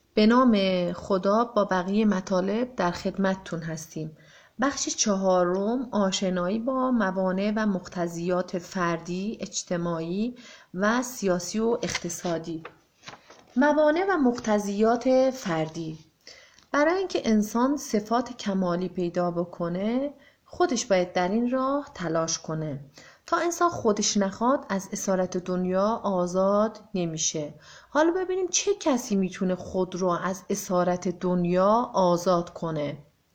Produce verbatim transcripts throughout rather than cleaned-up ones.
به نام خدا با بقیه مطالب در خدمتتون هستیم. بخش چهارم، آشنایی با موانع و مقتضیات فردی، اجتماعی و سیاسی و اقتصادی. موانع و مقتضیات فردی. برای اینکه انسان صفات کمالی پیدا بکنه، خودش باید در این راه تلاش کنه. تا انسان خودش نخواد، از اسارت دنیا آزاد نمیشه. حالا ببینیم چه کسی میتونه خود رو از اسارت دنیا آزاد کنه.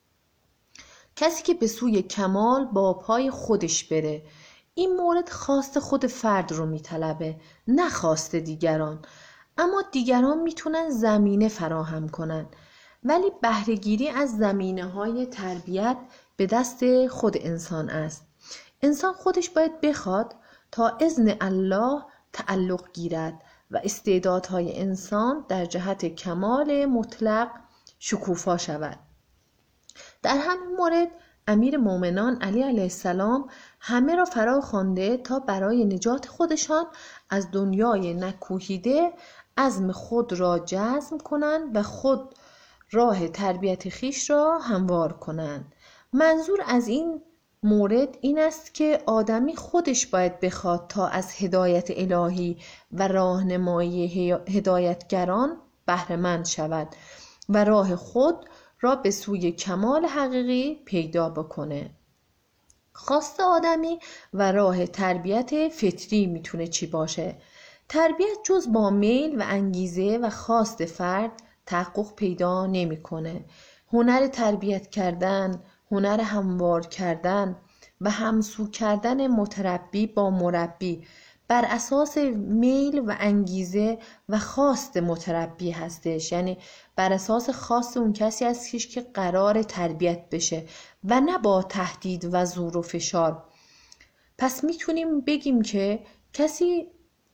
کسی که به سوی کمال با پای خودش بره. این مورد خواست خود فرد رو میطلبه، نه خواست دیگران. اما دیگران میتونن زمینه فراهم کنن، ولی بهره‌گیری از زمینه‌های تربیت به دست خود انسان است. انسان خودش باید بخواد تا اذن الله تعلق گیرد و استعدادهای انسان در جهت کمال مطلق شکوفا شود. در همین مورد امیر مومنان علی علیه السلام همه را فرا خوانده تا برای نجات خودشان از دنیای نکوهیده عزم خود را جزم کنند و خود راه تربیت خیش را هموار کنند. منظور از این مورد این است که آدمی خودش باید بخواد تا از هدایت الهی و راهنمایی هدایتگران بهره مند شود و راه خود را به سوی کمال حقیقی پیدا بکنه. خواست آدمی و راه تربیت فطری میتونه چی باشه؟ تربیت جز با میل و انگیزه و خواست فرد تحقق پیدا نمیکنه. هنر تربیت کردن، هنر هموار کردن و همسو کردن متربی با مربی بر اساس میل و انگیزه و خواست متربی هستش. یعنی بر اساس خواست اون کسی هستش که قرار تربیت بشه و نه با تهدید و زور و فشار. پس میتونیم بگیم که کسی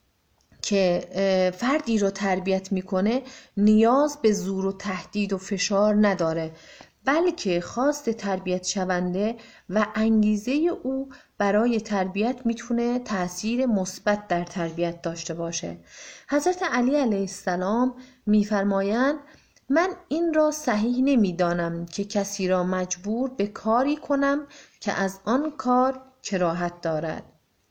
که فردی رو تربیت میکنه نیاز به زور و تهدید و فشار نداره، بلکه خواست تربیت شونده و انگیزه او برای تربیت میتونه تأثیر مثبت در تربیت داشته باشه. حضرت علی علیه السلام میفرمایند من این را صحیح نمیدانم که کسی را مجبور به کاری کنم که از آن کار کراهت دارد.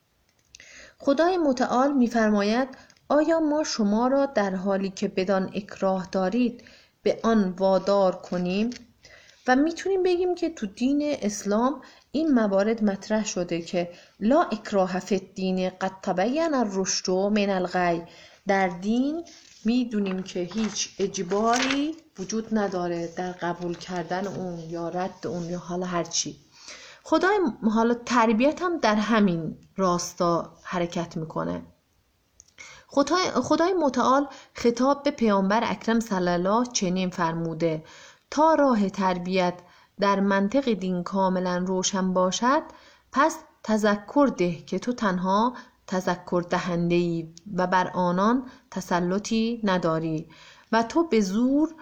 خدای متعال میفرماید آیا ما شما را در حالی که بدان اکراه دارید به آن وادار کنیم؟ و میتونیم بگیم که تو دین اسلام این موارد مطرح شده که لا اکراه فی الدین قد تبین الرشد من الغی. در دین میدونیم که هیچ اجباری وجود نداره در قبول کردن اون یا رد اون یا حالا هر چی. خدای حالا تربیت هم در همین راستا حرکت میکنه. خدای, خدای متعال خطاب به پیامبر اکرم صلی الله چنین فرموده تا راه تربیت در منطق دین کاملا روشن باشد پس تذکر ده که تو تنها تذکر دهنده‌ای و بر آنان تسلطی نداری و تو به زور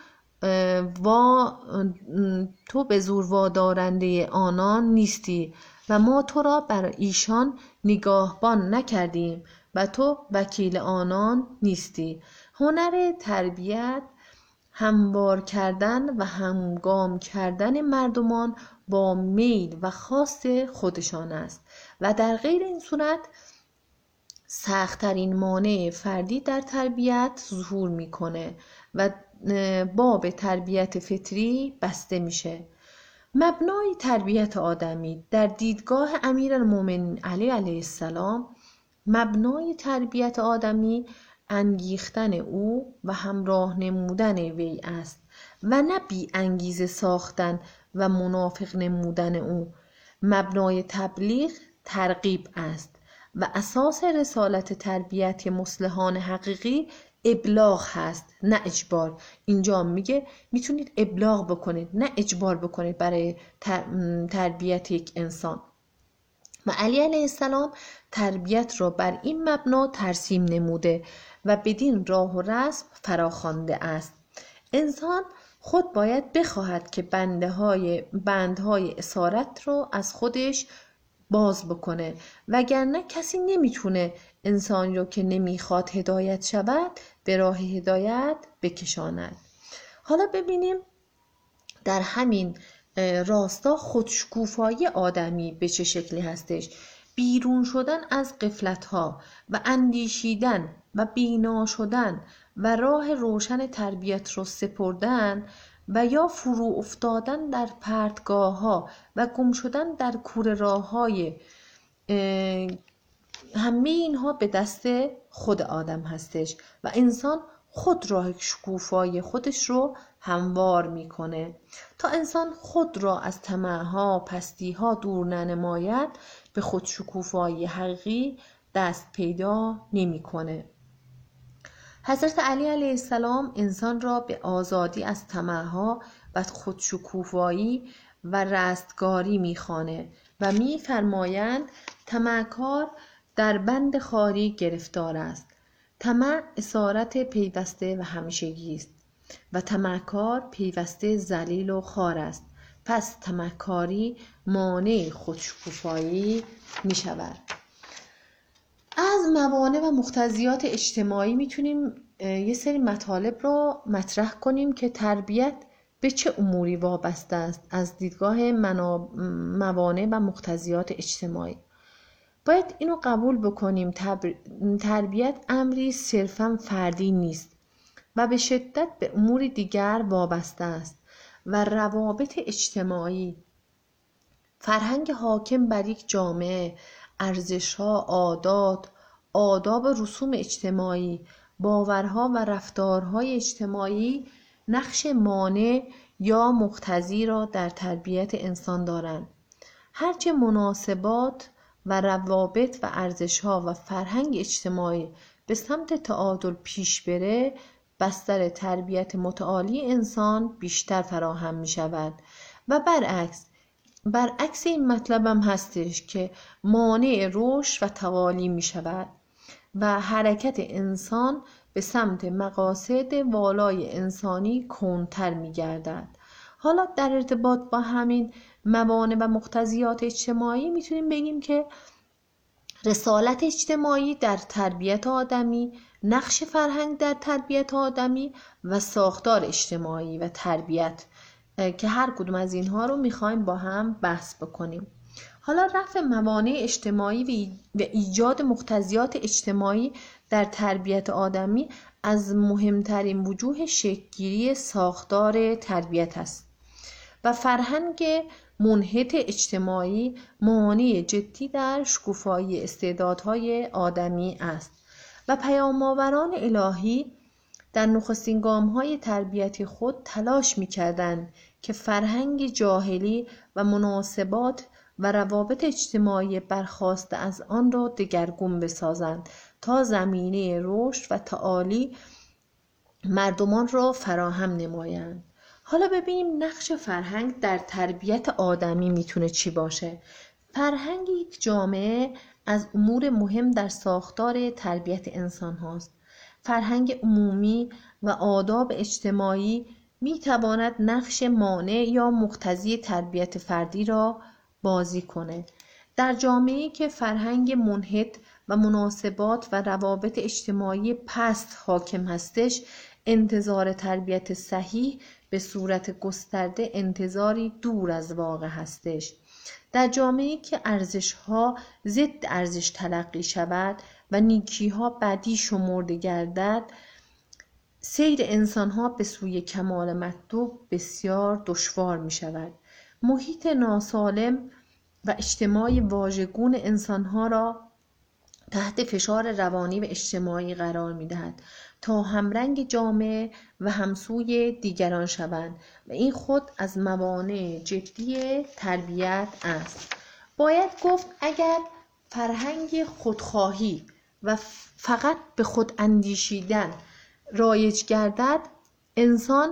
و تو به زور وادارنده آنان نیستی و ما تو را بر ایشان نگاهبان نکردیم و تو وکیل آنان نیستی. هنر تربیت هموار کردن و همگام کردن مردمان با میل و خواست خودشان است و در غیر این صورت سخت‌ترین مانع فردی در تربیت ظهور میکنه و باب تربیت فطری بسته میشه. مبنای تربیت آدمی در دیدگاه امیرالمومنین علی علیه السلام، مبنای تربیت آدمی انگیختن او و همراه نمودن وی است و نه بی انگیزه ساختن و منافق نمودن او. مبنای تبلیغ ترغیب است و اساس رسالت تربیت مصلحان حقیقی ابلاغ هست نه اجبار. اینجا میگه میتونید ابلاغ بکنید نه اجبار بکنید برای تربیت یک انسان. و علی علیه السلام تربیت را بر این مبنا ترسیم نموده و بدین راه و رسم فراخوانده است. انسان خود باید بخواهد که بندهای بندهای اسارت رو از خودش باز بکنه، وگرنه کسی نمیتونه انسان رو که نمیخواد هدایت شود به راه هدایت بکشاند. حالا ببینیم در همین راستا خودشکوفایی آدمی به چه شکلی هستش. بیرون شدن از غفلت‌ها و اندیشیدن و بینا شدن و راه روشن تربیت رو سپردن و یا فرو افتادن در پرتگاه‌ها و گم شدن در کوره راه‌های، همه اینها به دست خود آدم هستش و انسان خود راه شکوفایی خودش رو هموار میکنه. تا انسان خود را از طمع‌ها، پستی‌ها دور ننماید، به خود شکوفایی حقیقی دست پیدا نمیکنه. حضرت علی علیه السلام انسان را به آزادی از طمع‌ها و خود شکوفایی و رستگاری میخوانه و میفرمایند طمعکار در بند خاری گرفتار است. طمع اسارت پیوسته و همیشگی است و طمعکار پیوسته ذلیل و خوار است. پس طمعکاری مانع خودشکوفایی می شود. از موانع و مقتضیات اجتماعی میتونیم یه سری مطالب رو مطرح کنیم که تربیت به چه اموری وابسته است از دیدگاه موانع و مقتضیات اجتماعی. باید اینو قبول بکنیم تربیت امری صرفاً فردی نیست و به شدت به امور دیگر وابسته است و روابط اجتماعی، فرهنگ حاکم بر یک جامعه، ارزش‌ها، عادات، آداب و رسوم اجتماعی، باورها و رفتارهای اجتماعی نقش مانع یا مقتضی را در تربیت انسان دارند. هرچه مناسبات و روابط و ارزش‌ها و فرهنگ اجتماعی به سمت تعادل پیش بره، بستر تربیت متعالی انسان بیشتر فراهم می شود و برعکس برعکس این مطلب هم هستش که مانع رشد و تعالی می شود و حرکت انسان به سمت مقاصد والای انسانی کندتر می گردد. حالا در ارتباط با همین موانع و مقتضیات اجتماعی میتونیم بگیم که رسالت اجتماعی در تربیت آدمی، نقش فرهنگ در تربیت آدمی و ساختار اجتماعی و تربیت که هر کدوم از اینها رو میخوایم با هم بحث بکنیم. حالا رفع موانع اجتماعی و ایجاد مقتضیات اجتماعی در تربیت آدمی از مهمترین وجوه شکل‌گیری ساختار تربیت است و فرهنگ منحط اجتماعی مانع جدی در شکوفایی استعدادهای آدمی است و پیام‌آوران الهی در نخستین گام‌های تربیتی خود تلاش می‌کردند که فرهنگ جاهلی و مناسبات و روابط اجتماعی برخاسته از آن را دگرگون بسازند تا زمینه رشد و تعالی مردمان را فراهم نمایند. حالا ببینیم نقش فرهنگ در تربیت آدمی میتونه چی باشه. فرهنگ یک جامعه از امور مهم در ساختار تربیت انسان هاست. فرهنگ عمومی و آداب اجتماعی میتواند نقش مانع یا مقتضی تربیت فردی را بازی کنه. در جامعه‌ای که فرهنگ منحط و مناسبات و روابط اجتماعی پست حاکم هستش، انتظار تربیت صحیح به صورت گسترده انتظاری دور از واقع هستش. در جامعه‌ای که ارزش‌ها ضد ارزش تلقی شود و نیکی‌ها بدی شمرده گردد، سیر انسان‌ها به سوی کمال مطلوب بسیار دشوار می‌شود. محیط ناسالم و اجتماعی واژگون انسان‌ها را تحت فشار روانی و اجتماعی قرار می‌دهد تا همرنگ جامعه و همسوی دیگران شوند و این خود از موانع جدی تربیت است. باید گفت اگر فرهنگ خودخواهی و فقط به خود اندیشیدن رایج گردد، انسان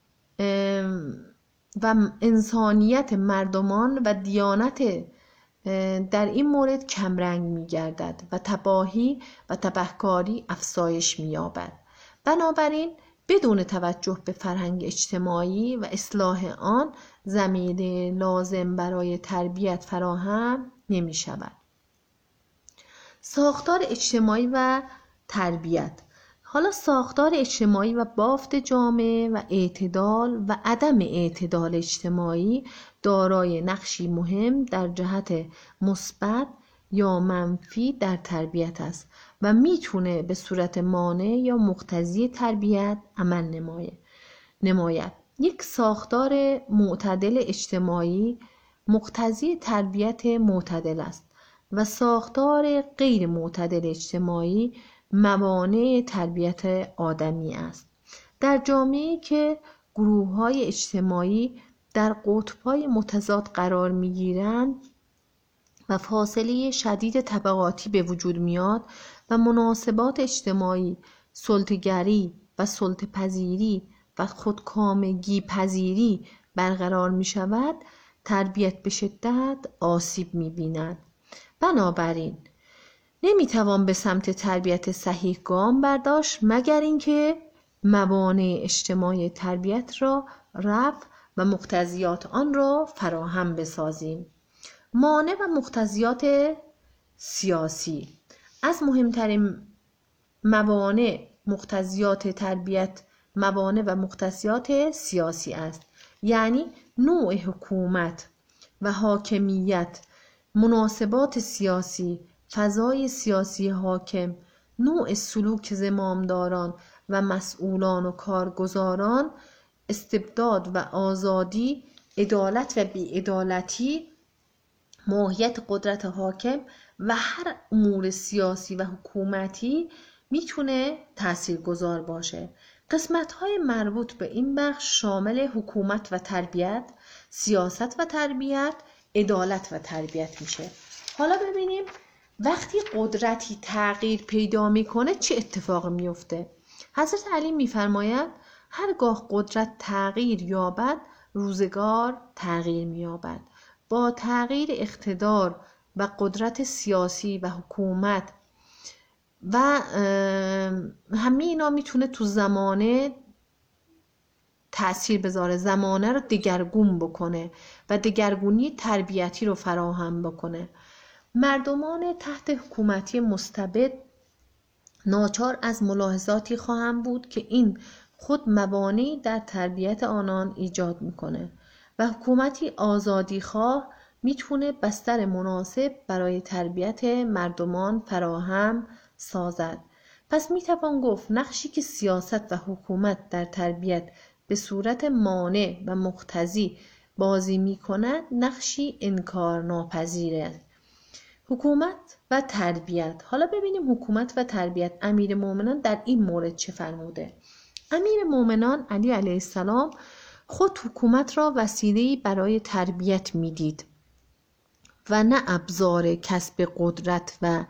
و انسانیت مردمان و دیانت در این مورد کمرنگ می گردد و تباهی و تبهکاری افزایش می یابد. بنابراین بدون توجه به فرهنگ اجتماعی و اصلاح آن، زمینه لازم برای تربیت فراهم نمی شود. ساختار اجتماعی و تربیت. حالا ساختار اجتماعی و بافت جامعه و اعتدال و عدم اعتدال اجتماعی دارای نقشی مهم در جهت مثبت یا منفی در تربیت است و میتونه به صورت مانع یا مقتضی تربیت عمل نماید. یک ساختار معتدل اجتماعی مقتضی تربیت معتدل است و ساختار غیر معتدل اجتماعی موانع تربیت آدمی است. در جامعه‌ای که گروه‌های اجتماعی در قطب‌های متضاد قرار می‌گیرند و فاصله شدید طبقاتی به وجود میاد و مناسبات اجتماعی، سلطه‌گری و سلطه‌پذیری و خودکامگی پذیری برقرار می شود، تربیت به شدت آسیب می بیند. بنابراین نمی توان به سمت تربیت صحیح گام برداشت مگر اینکه موانع اجتماعی تربیت را رفع و مقتضیات آن را فراهم بسازیم. مانع و مقتضیات سیاسی. از مهمترین موانع مقتضیات تربیت موانع و مقتضیات سیاسی است، یعنی نوع حکومت و حاکمیت، مناسبات سیاسی، فضای سیاسی حاکم، نوع سلوک زمامداران و مسئولان و کارگزاران، استبداد و آزادی، عدالت و بی‌عدالتی، ماهیت قدرت حاکم و هر امور سیاسی و حکومتی میتونه تاثیرگذار باشه. قسمت‌های مربوط به این بخش شامل حکومت و تربیت، سیاست و تربیت، عدالت و تربیت میشه. حالا ببینیم وقتی قدرتی تغییر پیدا میکنه چه اتفاقی میفته. حضرت علی میفرماید هرگاه قدرت تغییر یابد روزگار تغییر مییابد. با تغییر اقتدار و قدرت سیاسی و حکومت و همه اینا میتونه تو زمانه تأثیر بذاره، زمانه رو دگرگون بکنه و دگرگونی تربیتی رو فراهم بکنه. مردمان تحت حکومتی مستبد ناچار از ملاحظاتی خواهند بود که این خود موانعی در تربیت آنان ایجاد میکنه و حکومتی آزادیخواه میتونه بستر مناسب برای تربیت مردمان فراهم سازد. پس میتوان گفت نقشی که سیاست و حکومت در تربیت به صورت مانع و مقتضی بازی میکند نقشی انکار ناپذیره. حکومت و تربیت. حالا ببینیم حکومت و تربیت. امیر مومنان در این مورد چه فرموده؟ امیر مومنان علی علیه السلام خود حکومت را وسیله‌ای برای تربیت میدید و نه ابزار کسب قدرت و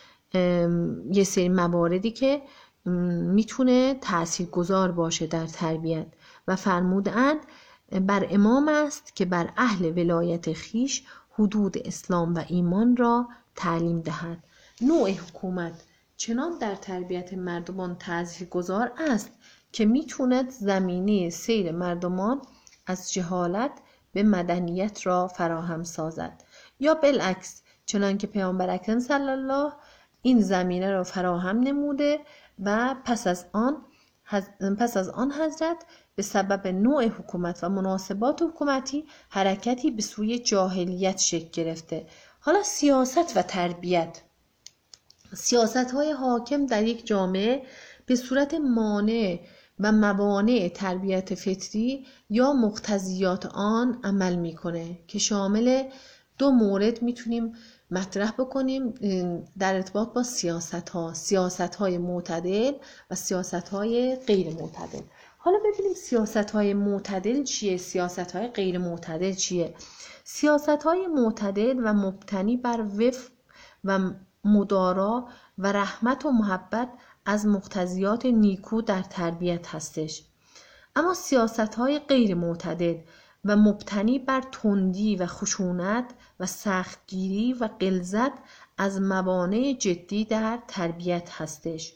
یه سری مواردی که میتونه تاثیرگذار باشه در تربیت و فرمودند بر امام است که بر اهل ولایت خیش حدود اسلام و ایمان را تعلیم دهد. نوع حکومت چنان در تربیت مردمان تاثیرگذار است که میتوند زمینه سیر مردمان از جهالت به مدنیت را فراهم سازد، یا بالعکس چنان که پیامبر اکرم صلی الله این زمینه را فراهم نموده و پس از آن پس از آن حضرت به سبب نوع حکومت و مناسبات حکومتی حرکتی به سوی جاهلیت شکل گرفته. حالا سیاست و تربیت. سیاست‌های حاکم در یک جامعه به صورت مانع و موانع تربیت فطری یا مقتضیات آن عمل میکنه که شامل دو مورد میتونیم مطرح بکنیم در ارتباط با سیاست ها، سیاست های معتدل و سیاست های غیر معتدل. حالا ببینیم سیاست های معتدل چیه، سیاست های غیر معتدل چیه. سیاست های معتدل و مبتنی بر وفق و مدارا و رحمت و محبت از مقتضیات نیکو در تربیت هستش. اما سیاست های غیر معتدل و مبتنی بر تندی و خشونت و سختگیری و غلظت از موانع جدی در تربیت هستش.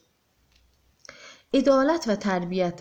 عدالت و تربیت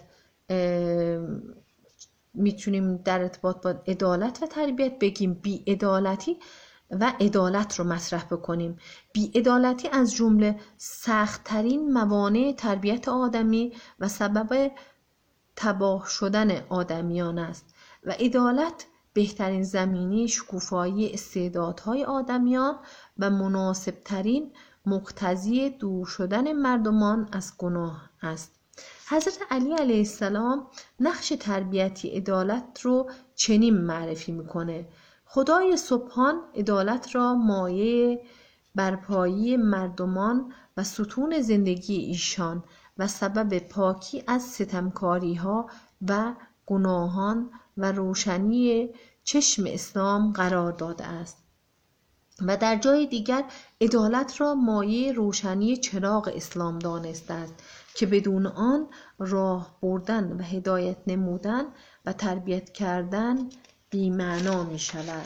میتونیم در ارتباط با عدالت و تربیت بگیم بی‌عدالتی و عدالت رو مطرح بکنیم. بی‌عدالتی از جمله سخت‌ترین موانع تربیت آدمی و سبب تباه شدن آدمیان است و عدالت بهترین زمینه شکوفایی استعدادهای آدمیان و مناسبترین مقتضی دور شدن مردمان از گناه است. حضرت علی علیه السلام نقش تربیتی عدالت رو چنین معرفی میکنه: خدای سبحان عدالت را مایه برپایی مردمان و ستون زندگی ایشان و سبب پاکی از ستمکاری ها و گناهان و روشنی چشم اسلام قرار داده است. و در جای دیگر عدالت را مایه روشنی چراغ اسلام دانسته است که بدون آن راه بردن و هدایت نمودن و تربیت کردن بی‌معنا می شود.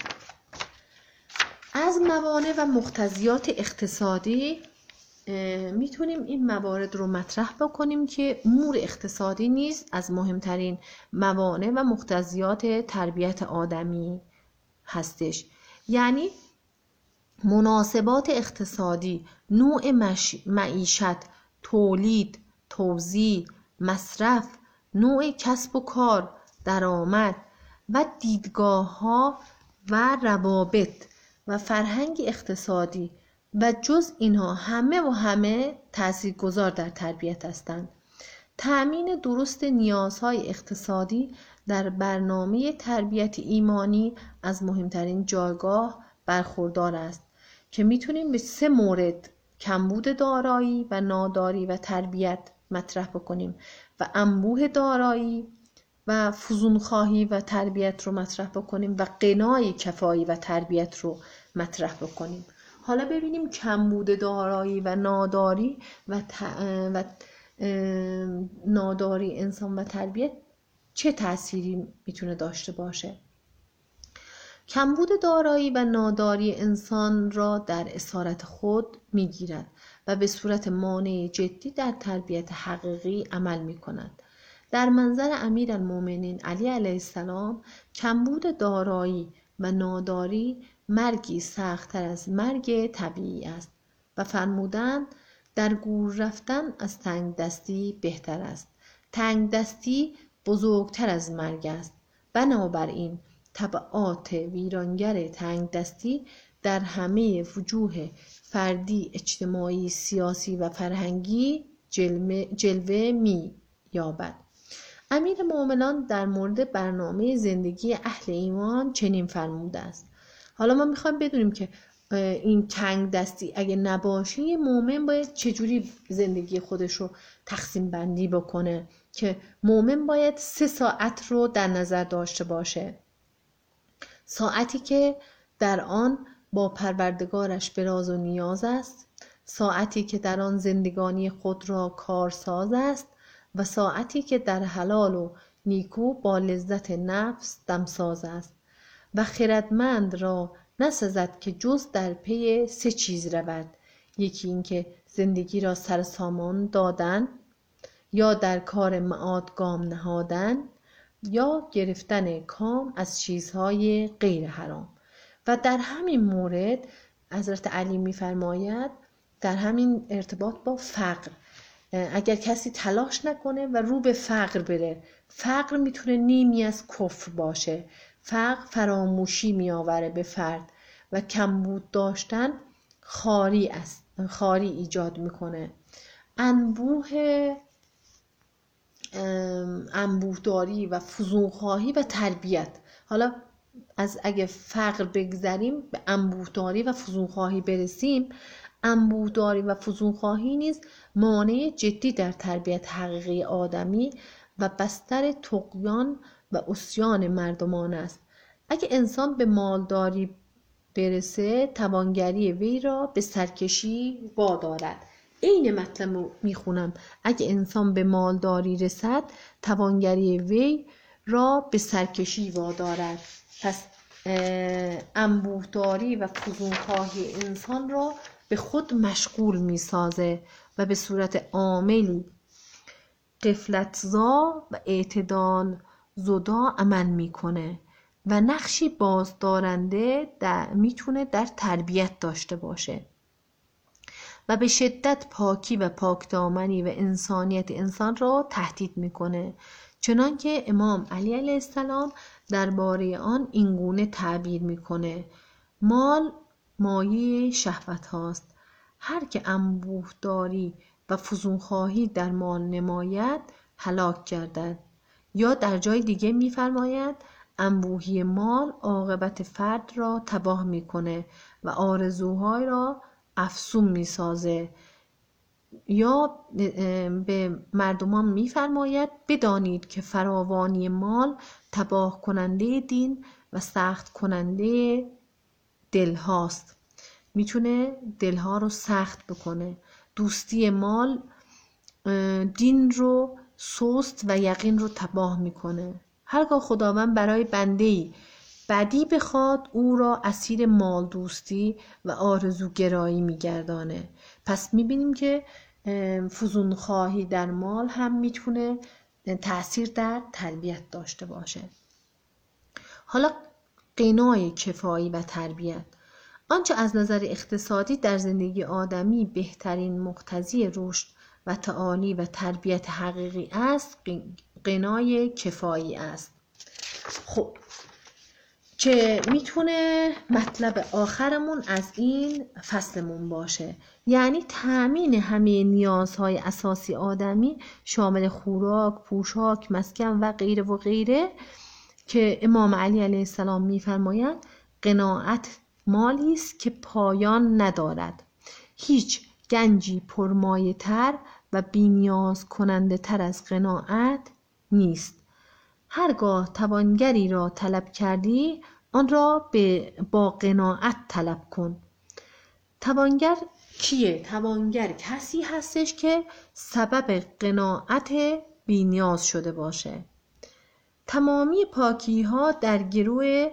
از موانع و مقتضیات اقتصادی میتونیم این موارد رو مطرح بکنیم که امور اقتصادی نیز از مهمترین موانع و مقتضیات تربیت آدمی هستش. یعنی مناسبات اقتصادی، نوع معیشت، تولید، توزیع، مصرف، نوع کسب و کار، درآمد و دیدگاه‌ها و روابط و فرهنگ اقتصادی و جز اینها همه و همه تاثیرگذار در تربیت هستند. تأمین درست نیازهای اقتصادی در برنامه تربیت ایمانی از مهمترین جایگاه برخوردار است که میتونیم به سه مورد: کمبود دارایی و ناداری و تربیت مطرح بکنیم و انبوه دارایی و فزونخواهی و تربیت رو مطرح بکنیم و غنای کفایی و تربیت رو مطرح بکنیم. حالا ببینیم کمبود دارایی و ناداری و, ت... و ناداری انسان و تربیت چه تأثیری میتونه داشته باشه. کمبود دارایی و ناداری انسان را در اسارت خود میگیرد و به صورت مانع جدی در تربیت حقیقی عمل میکند. در منظر امیرالمومنین علی علیه السلام کمبود دارایی و ناداری مرگی سخت‌تر از مرگ طبیعی است و فرمودند در گور رفتن از تنگ دستی بهتر است. تنگ دستی بزرگتر از مرگ است. بنابراین تبعات ویرانگر تنگ دستی در همه وجوه فردی، اجتماعی، سیاسی و فرهنگی جلوه, جلوه می یابد. امیر مومنان در مورد برنامه زندگی اهل ایمان چنین فرموده است. حالا ما میخوایم بدونیم که این تنگ دستی اگه نباشه مومن باید چجوری زندگی خودش رو تقسیم بندی بکنه، که مومن باید سه ساعت رو در نظر داشته باشه: ساعتی که در آن با پروردگارش به راز و نیاز است، ساعتی که در آن زندگانی خود را کارساز است و ساعتی که در حلال و نیکو با لذت نفس دمساز است. و خردمند را نسزد که جز در پی سه چیز رود: یکی این که زندگی را سر سامان دادن، یا در کار معاد گام نهادن، یا گرفتن کام از چیزهای غیر حرام. و در همین مورد حضرت علی می‌فرماید در همین ارتباط با فقر، اگر کسی تلاش نکنه و رو به فقر بره، فقر میتونه نیمی از کفر باشه. فقر فراموشی میآوره به فرد و کمبود داشتن خاری است، خاری ایجاد میکنه. انبوه انبوهداری و فزونخواهی و تربیت. حالا از اگه فقر بگذریم به انبوهداری و فزونخواهی برسیم، انبوهداری و فزونخواهی نیز مانع جدی در تربیت حقیقی آدمی و بستر طغیان و عصیان مردمان است. اگه انسان به مالداری برسه، توانگری وی را به سرکشی وادارد. این مطلب میخونم: اگه انسان به مالداری رسد، توانگری وی را به سرکشی وادارد. پس انبوهداری و فزونخواهی انسان را به خود مشغول میسازه و به صورت عاملی غفلت‌زا و اعتدال زدا عمل میکنه. و نقشی بازدارنده در میتونه در تربیت داشته باشه و به شدت پاکی و پاکدامنی و انسانیت انسان را تهدید میکنه، چنانکه امام علی علیه السلام درباره آن اینگونه تعبیر میکنه: مال مایه شهوت هاست، هر که انبوهداری و فزونخواهی در مال نماید هلاک گردد. یا در جای دیگه میفرماید انبوهی مال عاقبت فرد را تباه میکنه و آرزوهای را افسون میسازه. یا به مردمان میفرماید بدانید که فراوانی مال تباه کننده دین و سخت کننده دل هاست، میتونه دلها رو سخت بکنه. دوستی مال دین رو سست و یقین رو تباه میکنه. هرگاه خداوند برای بنده‌ای بدی بخواد او را اسیر مال دوستی و آرزوگرایی میگردانه. پس میبینیم که فزون خواهی در مال هم میتونه تأثیر در تربیت داشته باشه. حالا غنای کفایی و تربیت، آنچه از نظر اقتصادی در زندگی آدمی بهترین مقتضی رشد و تعالی و تربیت حقیقی است، غنای کفایی است. خب که میتونه مطلب آخرمون از این فصلمون باشه، یعنی تأمین همه نیازهای اساسی آدمی شامل خوراک، پوشاک، مسکن و غیره و غیره، که امام علی علیه السلام میفرمایند قناعت مالی است که پایان ندارد. هیچ گنجی پرمایه تر و بی‌نیاز کننده تر از قناعت نیست. هرگاه توانگری را طلب کردی آن را به با قناعت طلب کن. توانگر کیه؟ توانگر کسی هستش که سبب قناعت بی‌نیاز شده باشه. تمامی پاکی ها در گروه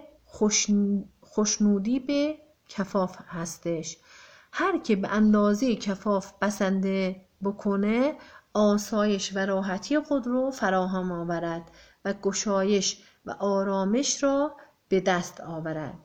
خوشنودی به کفاف هستش. هر که به اندازه کفاف بسنده بکنه آسایش و راحتی خود رو فراهم آورد و گشایش و آرامش را به دست آورد.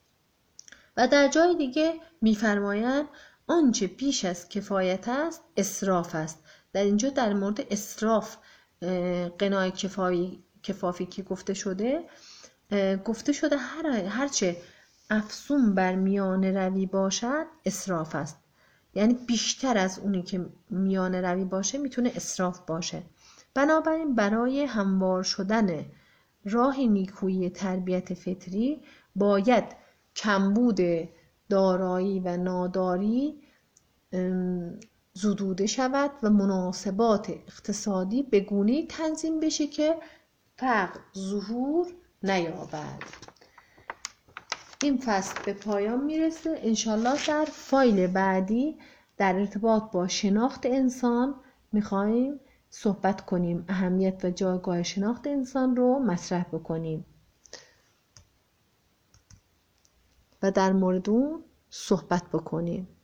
و در جای دیگه میفرمایند آنچه بیش از کفایت است اسراف است. در اینجا در مورد اسراف قنای کفایی کفافی که گفته شده گفته شده هر هرچه افزون بر میان روی باشد اسراف است، یعنی بیشتر از اونی که میان روی باشه میتونه اسراف باشه. بنابراین برای هموار شدن راه نیکویی تربیت فطری باید کمبود دارایی و ناداری زدوده شود و مناسبات اقتصادی به گونه‌ای تنظیم بشه که فقر ظهور نیابد. این فصل به پایان میرسه. انشالله در فایل بعدی در ارتباط با شناخت انسان میخوایم صحبت کنیم، اهمیت و جایگاه شناخت انسان رو مطرح بکنیم و در مورد اون صحبت بکنیم.